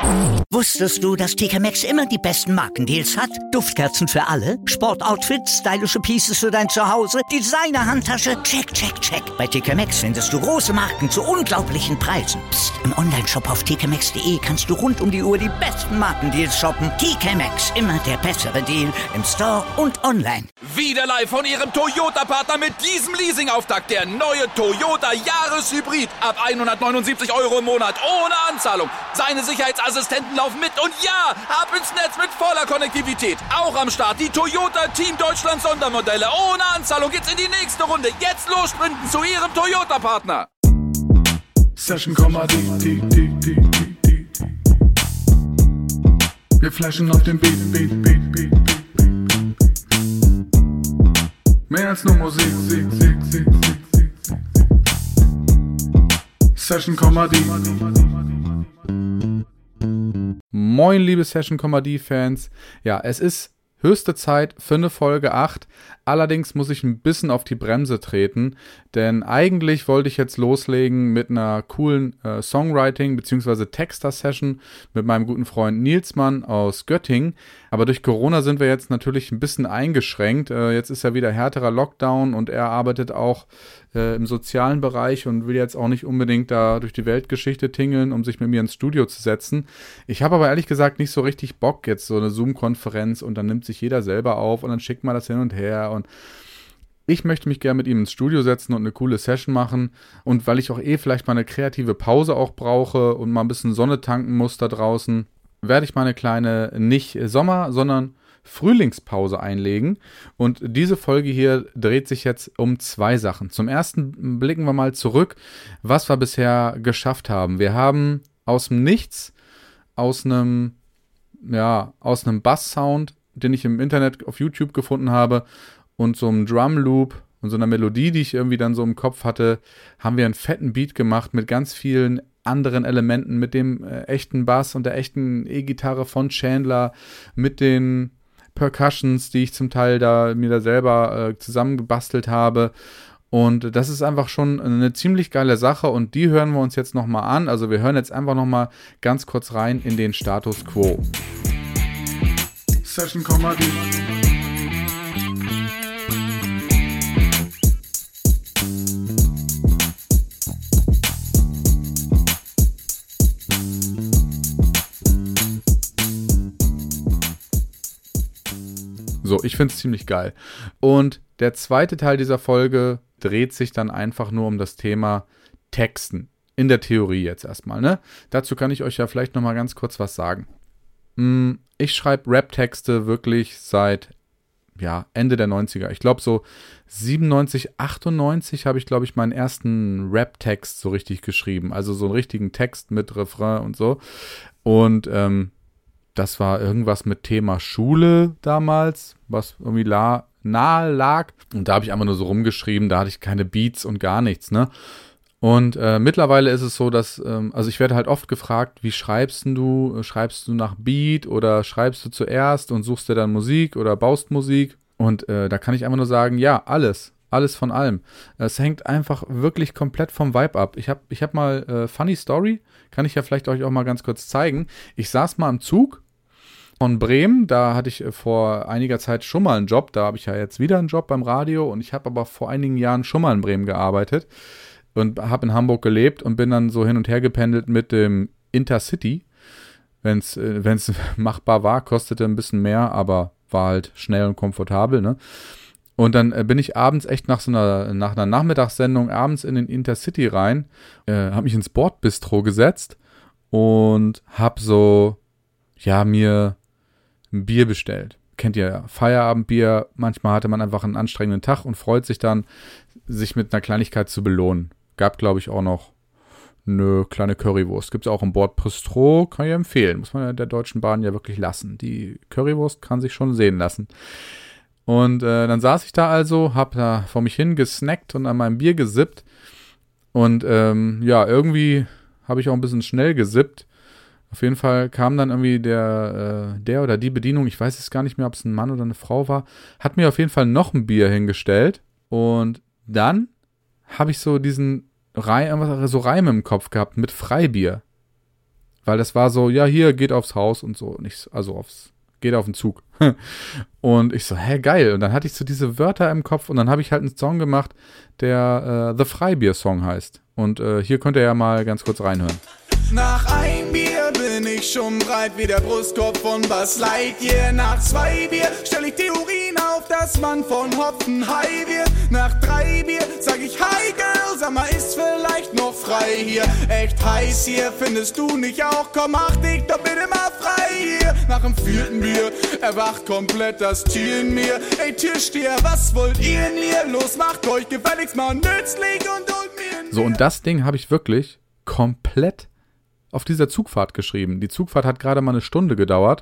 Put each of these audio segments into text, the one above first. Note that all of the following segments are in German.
Wusstest du, dass TK Maxx immer die besten Markendeals hat? Duftkerzen für alle, Sportoutfits, stylische Pieces für dein Zuhause, Designer-Handtasche, check, check, check. Bei TK Maxx findest du große Marken zu unglaublichen Preisen. Psst. Im Onlineshop auf tkmaxx.de kannst du rund um die Uhr die besten Markendeals shoppen. TK Maxx, immer der bessere Deal im Store und online. Wieder live von Ihrem Toyota-Partner mit diesem Leasing-Auftakt. Der neue Toyota Jahreshybrid. Ab 179 € im Monat. Ohne Anzahlung. Seine Sicherheitsassistenten laufen mit. Und ja, ab ins Netz mit voller Konnektivität. Auch am Start die Toyota Team Deutschland Sondermodelle. Ohne Anzahlung geht's in die nächste Runde. Jetzt los sprinten zu Ihrem Toyota-Partner. Session Komödie. Wir flashen auf dem Beat. Mehr als nur Musik. Session Komödie. Moin, liebe Session Komödie-Fans. Ja, es ist höchste Zeit für eine Folge 8. Allerdings muss ich ein bisschen auf die Bremse treten, denn eigentlich wollte ich jetzt loslegen mit einer coolen Songwriting- bzw. Texter-Session mit meinem guten Freund Nilsmann aus Göttingen. Aber durch Corona sind wir jetzt natürlich ein bisschen eingeschränkt. Jetzt ist ja wieder härterer Lockdown und er arbeitet auch im sozialen Bereich und will jetzt auch nicht unbedingt da durch die Weltgeschichte tingeln, um sich mit mir ins Studio zu setzen. Ich habe aber ehrlich gesagt nicht so richtig Bock jetzt so eine Zoom-Konferenz und dann nimmt sich jeder selber auf und dann schickt man das hin und her und ich möchte mich gerne mit ihm ins Studio setzen und eine coole Session machen und weil ich auch vielleicht mal eine kreative Pause auch brauche und mal ein bisschen Sonne tanken muss da draußen, werde ich mal eine kleine, nicht Sommer, sondern Frühlingspause einlegen und diese Folge hier dreht sich jetzt um 2 Sachen. Zum ersten blicken wir mal zurück, was wir bisher geschafft haben. Wir haben aus dem Nichts, aus einem Bass-Sound, den ich im Internet auf YouTube gefunden habe und so einem Drum-Loop und so einer Melodie, die ich irgendwie dann so im Kopf hatte, haben wir einen fetten Beat gemacht mit ganz vielen anderen Elementen, mit dem echten Bass und der echten E-Gitarre von Chandler, mit den Percussions, die ich zum Teil mir da selber zusammengebastelt habe. Und das ist einfach schon eine ziemlich geile Sache und die hören wir uns jetzt nochmal an. Also wir hören jetzt einfach nochmal ganz kurz rein in den Status Quo. Session Komödie. So, ich finde es ziemlich geil. Und der zweite Teil dieser Folge dreht sich dann einfach nur um das Thema Texten. In der Theorie jetzt erstmal, ne? Dazu kann ich euch ja vielleicht nochmal ganz kurz was sagen. Ich schreibe Rap-Texte wirklich seit Ende der 90er. Ich glaube so 97, 98 habe ich, glaube ich, meinen ersten Rap-Text so richtig geschrieben. Also so einen richtigen Text mit Refrain und so. Und das war irgendwas mit Thema Schule damals, was irgendwie nahe lag. Und da habe ich einfach nur so rumgeschrieben, da hatte ich keine Beats und gar nichts, ne? Und mittlerweile ist es so, dass, ich werde halt oft gefragt, wie schreibst du? Schreibst du nach Beat oder schreibst du zuerst und suchst dir dann Musik oder baust Musik? Und da kann ich einfach nur sagen, ja, alles von allem. Es hängt einfach wirklich komplett vom Vibe ab. Ich hab mal Funny Story, kann ich ja vielleicht euch auch mal ganz kurz zeigen. Ich saß mal im Zug von Bremen, da hatte ich vor einiger Zeit schon mal einen Job, da habe ich ja jetzt wieder einen Job beim Radio und ich habe aber vor einigen Jahren schon mal in Bremen gearbeitet und habe in Hamburg gelebt und bin dann so hin und her gependelt mit dem Intercity, wenn es machbar war, kostete ein bisschen mehr, aber war halt schnell und komfortabel, ne? Und dann bin ich abends echt nach einer Nachmittagssendung abends in den Intercity rein, habe mich ins Bordbistro gesetzt und habe mir ein Bier bestellt. Kennt ihr ja, Feierabendbier. Manchmal hatte man einfach einen anstrengenden Tag und freut sich dann, sich mit einer Kleinigkeit zu belohnen. Gab, glaube ich, auch noch eine kleine Currywurst. Gibt es auch im Bordbistro, kann ich empfehlen. Muss man der Deutschen Bahn ja wirklich lassen. Die Currywurst kann sich schon sehen lassen. Und dann saß ich da also, hab da vor mich hin gesnackt und an meinem Bier gesippt. Und irgendwie habe ich auch ein bisschen schnell gesippt. Auf jeden Fall kam dann irgendwie der oder die Bedienung, ich weiß jetzt gar nicht mehr, ob es ein Mann oder eine Frau war, hat mir auf jeden Fall noch ein Bier hingestellt. Und dann habe ich so Reime im Kopf gehabt mit Freibier. Weil das war so, ja, hier, geht aufs Haus und so. Nicht, also geht auf den Zug. Und ich so, geil. Und dann hatte ich so diese Wörter im Kopf und dann habe ich halt einen Song gemacht, der The Freibier-Song heißt. Und hier könnt ihr ja mal ganz kurz reinhören. Nach ein Bier bin ich schon breit wie der Brustkorb von Buzz Lightyear. Nach 2 Bier stell ich Theorien auf, dass man von Hopfen high wird. Nach 3 Bier sag ich Hi Girl, sag mal, ist vielleicht noch frei hier. Echt heiß hier, findest du nicht auch? Komm, mach dich doch bitte mal frei hier. Nach dem 4. Bier erwacht komplett das Tier in mir. Ey Türsteher, was wollt ihr denn hier? Los, macht euch gefälligst mal nützlich und holt mir. So, und das Ding habe ich wirklich komplett auf dieser Zugfahrt geschrieben. Die Zugfahrt hat gerade mal eine Stunde gedauert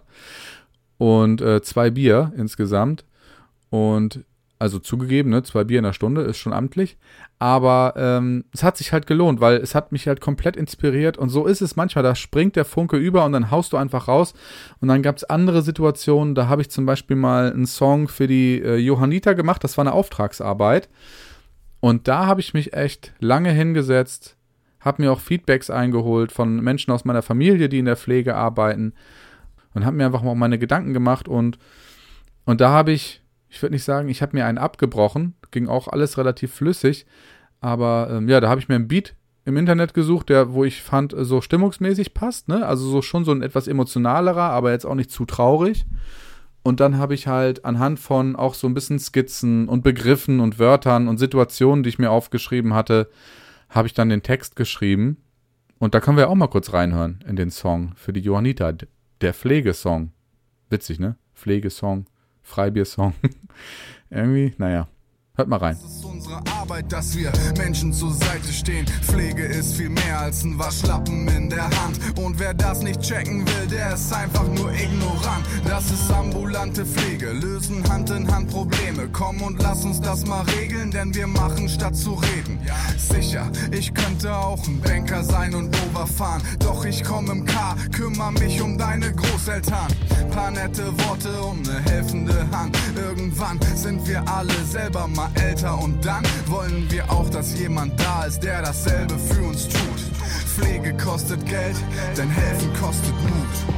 und 2 Bier insgesamt und also zugegeben, ne, 2 Bier in einer Stunde ist schon amtlich, aber es hat sich halt gelohnt, weil es hat mich halt komplett inspiriert und so ist es manchmal, da springt der Funke über und dann haust du einfach raus und dann gab es andere Situationen, da habe ich zum Beispiel mal einen Song für die Johanniter gemacht, das war eine Auftragsarbeit und da habe ich mich echt lange hingesetzt, habe mir auch Feedbacks eingeholt von Menschen aus meiner Familie, die in der Pflege arbeiten und habe mir einfach mal meine Gedanken gemacht und da habe ich würde nicht sagen, ich habe mir einen abgebrochen, ging auch alles relativ flüssig, aber da habe ich mir einen Beat im Internet gesucht, wo ich fand, so stimmungsmäßig passt, ne? Also so schon so ein etwas emotionalerer, aber jetzt auch nicht zu traurig. Und dann habe ich halt anhand von auch so ein bisschen Skizzen und Begriffen und Wörtern und Situationen, die ich mir aufgeschrieben hatte, habe ich dann den Text geschrieben. Und da können wir auch mal kurz reinhören in den Song für die Johanniter. Der Pflegesong. Witzig, ne? Pflegesong, Freibiersong. Irgendwie, naja. Hört mal rein. Es ist unsere Arbeit, dass wir Menschen zur Seite stehen. Pflege ist viel mehr als ein Waschlappen in der Hand. Und wer das nicht checken will, der ist einfach nur ignorant. Das ist ambulante Pflege, lösen Hand in Hand Probleme. Komm und lass uns das mal regeln, denn wir machen statt zu reden. Sicher, ich könnte auch ein Banker sein und overfahren. Doch ich komm im Car, kümmere mich um deine Großeltern. Paar nette Worte und eine helfende Hand. Irgendwann sind wir alle selber mal älter und dann wollen wir auch, dass jemand da ist, der dasselbe für uns tut. Pflege kostet Geld, denn helfen kostet Mut.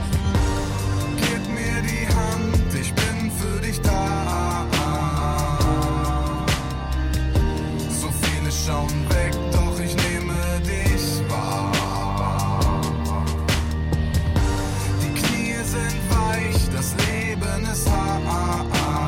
Gib mir die Hand, ich bin für dich da. So viele schauen weg, doch ich nehme dich wahr. Die Knie sind weich, das Leben ist hart.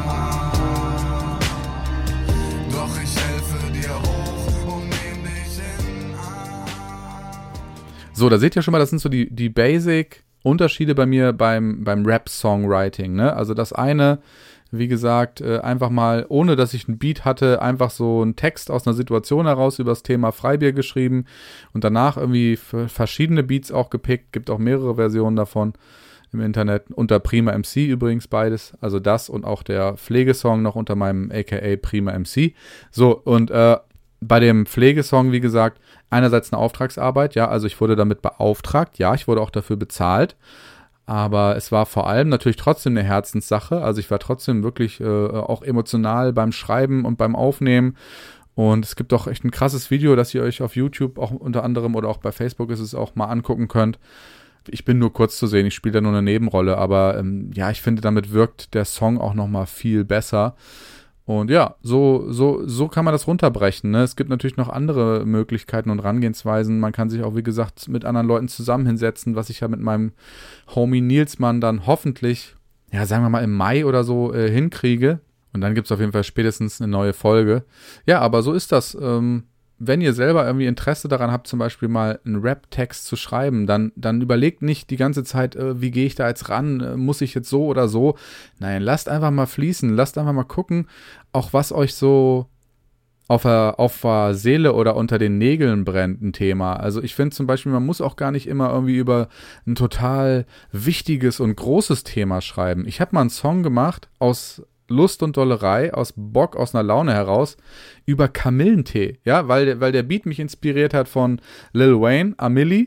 Doch ich helfe dir hoch und nehm dich in Arm. So, da seht ihr schon mal, das sind so die Basic-Unterschiede bei mir beim Rap-Songwriting, ne? Also das eine, wie gesagt, einfach mal, ohne dass ich einen Beat hatte, einfach so einen Text aus einer Situation heraus über das Thema Freibier geschrieben und danach irgendwie verschiedene Beats auch gepickt, gibt auch mehrere Versionen davon im Internet, unter Prima MC übrigens beides, also das und auch der Pflegesong noch unter meinem aka Prima MC. So, und bei dem Pflegesong, wie gesagt, einerseits eine Auftragsarbeit, ja, also ich wurde damit beauftragt, ja, ich wurde auch dafür bezahlt, aber es war vor allem natürlich trotzdem eine Herzenssache, also ich war trotzdem wirklich auch emotional beim Schreiben und beim Aufnehmen und es gibt auch echt ein krasses Video, das ihr euch auf YouTube auch unter anderem oder auch bei Facebook ist es auch mal angucken könnt. Ich bin nur kurz zu sehen, ich spiele da nur eine Nebenrolle, aber ja, ich finde, damit wirkt der Song auch nochmal viel besser. Und ja, so kann man das runterbrechen, ne? Es gibt natürlich noch andere Möglichkeiten und Herangehensweisen. Man kann sich auch, wie gesagt, mit anderen Leuten zusammen hinsetzen, was ich ja mit meinem Homie Nilsmann dann hoffentlich, ja, sagen wir mal im Mai oder so hinkriege. Und dann gibt es auf jeden Fall spätestens eine neue Folge. Ja, aber so ist das. Wenn ihr selber irgendwie Interesse daran habt, zum Beispiel mal einen Rap-Text zu schreiben, dann überlegt nicht die ganze Zeit, wie gehe ich da jetzt ran, muss ich jetzt so oder so. Nein, lasst einfach mal fließen, lasst einfach mal gucken, auch was euch so auf der Seele oder unter den Nägeln brennt, ein Thema. Also ich finde zum Beispiel, man muss auch gar nicht immer irgendwie über ein total wichtiges und großes Thema schreiben. Ich habe mal einen Song gemacht aus Lust und Dollerei, aus Bock, aus einer Laune heraus, über Kamillentee, ja, weil der Beat mich inspiriert hat von Lil Wayne, Amilli,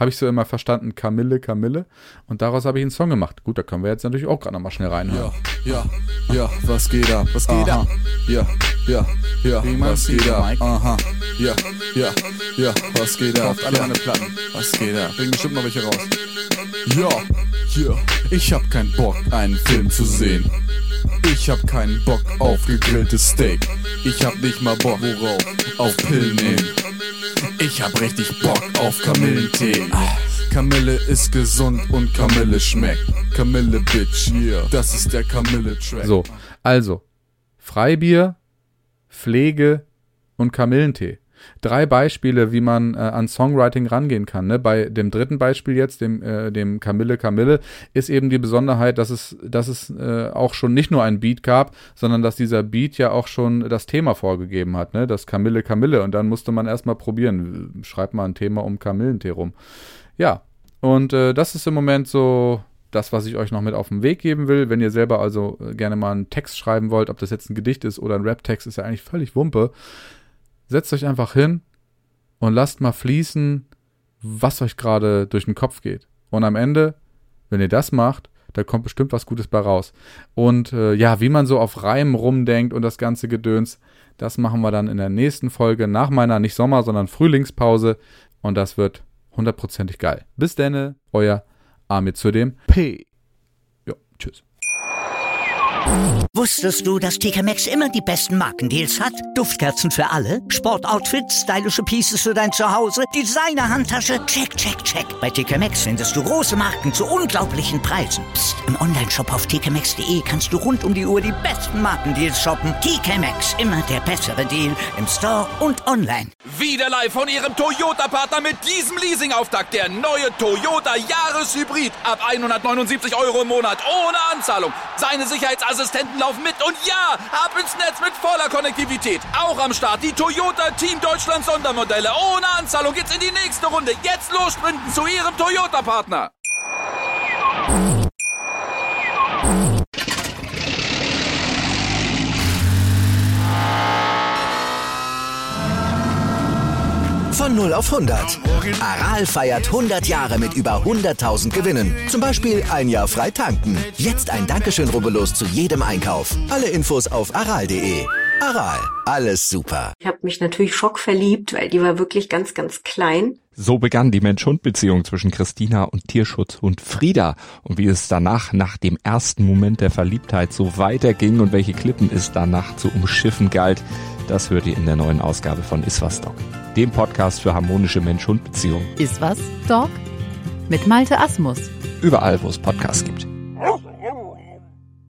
habe ich so immer verstanden, Kamille, Kamille. Und daraus habe ich einen Song gemacht. Gut, da können wir jetzt natürlich auch gerade nochmal schnell reinhören. Ja, was geht ab? Was geht ab? Ja, was geht ab? Aha, ja, was geht ab? Alle meine Platten. Was geht ab? Bringen bestimmt noch welche raus. Ja, ich hab keinen Bock, einen Film zu sehen. Ich hab keinen Bock auf gegrilltes Steak. Ich hab nicht mal Bock, worauf? Auf Pillen nehmen. Ich hab richtig Bock auf Kamillentee. Kamille ist gesund und Kamille schmeckt. Kamille Bitch, yeah. Das ist der Kamille-Track. So, also Freibier, Pflege und Kamillentee. 3 Beispiele, wie man an Songwriting rangehen kann. Ne? Bei dem dritten Beispiel jetzt, dem Kamille Kamille, ist eben die Besonderheit, dass es auch schon nicht nur ein Beat gab, sondern dass dieser Beat ja auch schon das Thema vorgegeben hat. Ne? Das Kamille Kamille. Und dann musste man erstmal probieren. Schreibt mal ein Thema um Kamillentee rum. Ja, und das ist im Moment so das, was ich euch noch mit auf den Weg geben will. Wenn ihr selber also gerne mal einen Text schreiben wollt, ob das jetzt ein Gedicht ist oder ein Rap-Text, ist ja eigentlich völlig Wumpe. Setzt euch einfach hin und lasst mal fließen, was euch gerade durch den Kopf geht. Und am Ende, wenn ihr das macht, da kommt bestimmt was Gutes bei raus. Und wie man so auf Reimen rumdenkt und das ganze Gedöns, das machen wir dann in der nächsten Folge nach meiner nicht Sommer-, sondern Frühlingspause. Und das wird 100%ig geil. Bis denne, euer Amir zu dem P. Jo, tschüss. Wusstest du, dass TK Maxx immer die besten Markendeals hat? Duftkerzen für alle, Sportoutfits, stylische Pieces für dein Zuhause, Designer-Handtasche, check, check, check. Bei TK Maxx findest du große Marken zu unglaublichen Preisen. Psst. Im Onlineshop auf tkmaxx.de kannst du rund um die Uhr die besten Markendeals shoppen. TK Maxx, immer der bessere Deal im Store und online. Wieder live von Ihrem Toyota-Partner mit diesem Leasing-Auftakt. Der neue Toyota Jahreshybrid. Ab 179 € im Monat ohne Anzahlung. Seine Sicherheitsassistenten laufen mit und ja, ab ins Netz mit voller Konnektivität. Auch am Start die Toyota Team Deutschland Sondermodelle. Ohne Anzahlung geht's in die nächste Runde. Jetzt los sprinten zu Ihrem Toyota-Partner. Von 0 auf 100. Aral feiert 100 Jahre mit über 100.000 Gewinnen. Zum Beispiel ein Jahr frei tanken. Jetzt ein Dankeschön, rubbellos zu jedem Einkauf. Alle Infos auf aral.de. Aral, alles super. Ich habe mich natürlich schockverliebt, weil die war wirklich ganz, ganz klein. So begann die Mensch-Hund-Beziehung zwischen Christina und Tierschutzhund Frieda. Und wie es danach, nach dem ersten Moment der Verliebtheit, so weiterging und welche Klippen es danach zu umschiffen galt, das hört ihr in der neuen Ausgabe von Iswas Dog, dem Podcast für harmonische Mensch-Hund-Beziehungen. Iswas Dog? Mit Malte Asmus. Überall, wo es Podcasts gibt.